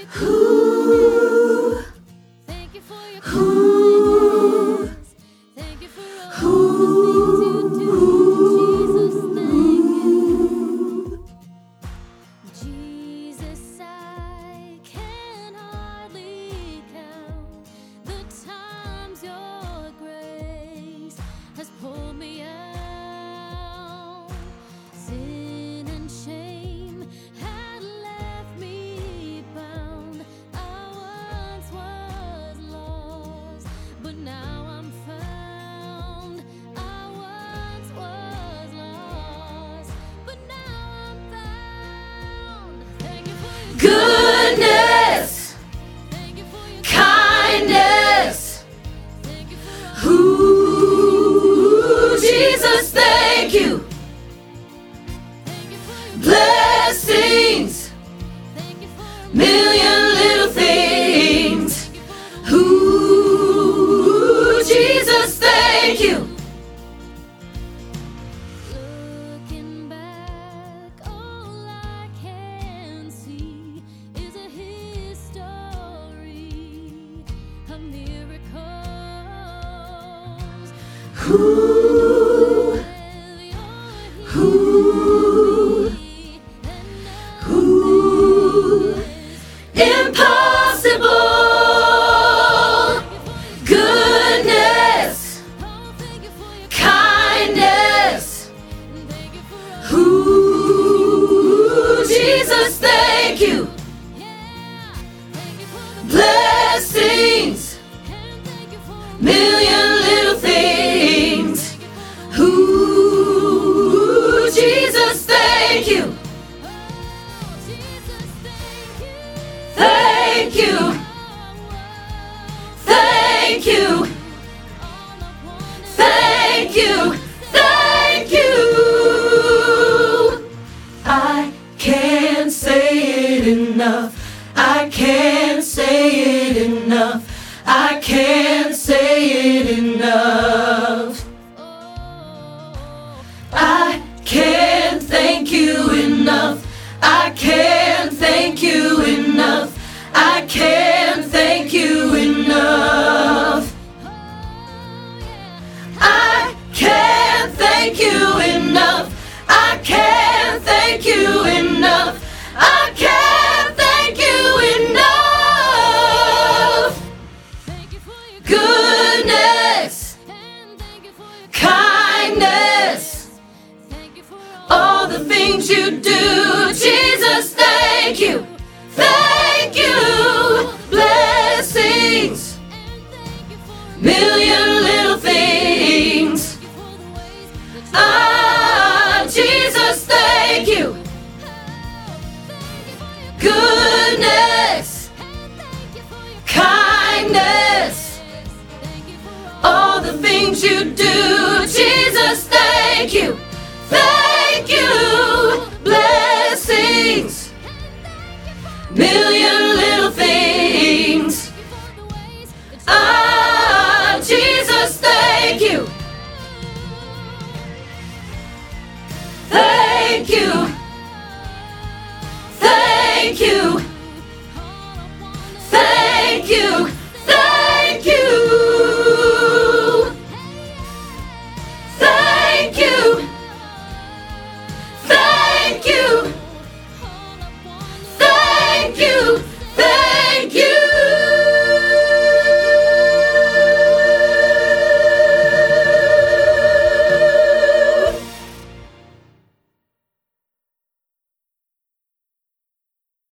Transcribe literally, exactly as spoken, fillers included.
Ooh, Thank you for your ooh, kindness. Thank you for all the things you do. Jesus, thank you. Jesus, I can hardly count the times your grace has pulled me out. Sin and shame had left me bound. I once was lost, but now I'm found. I once was lost, but now I'm found. Thank you for your goodness, Thank you for your kindness. Thank you for all Ooh, Jesus, thank you. Thank you for your Blessings, Thank you for million little things. Thank you for the Ooh, Jesus, thank you. Looking back, all I can see is a history of miracles. Ooh, With your ooh, healing and ooh, impossible. Goodness, oh, thank you for your kindness. Thank you for all Ooh, Jesus, thank you. yeah. Thank you for the Blessings, and thank you for million little things. Thank you for the Ooh, Jesus, thank you. oh, Jesus, thank you. Thank you. Thank you. Thank you. Thank you. I can't say it enough. I can't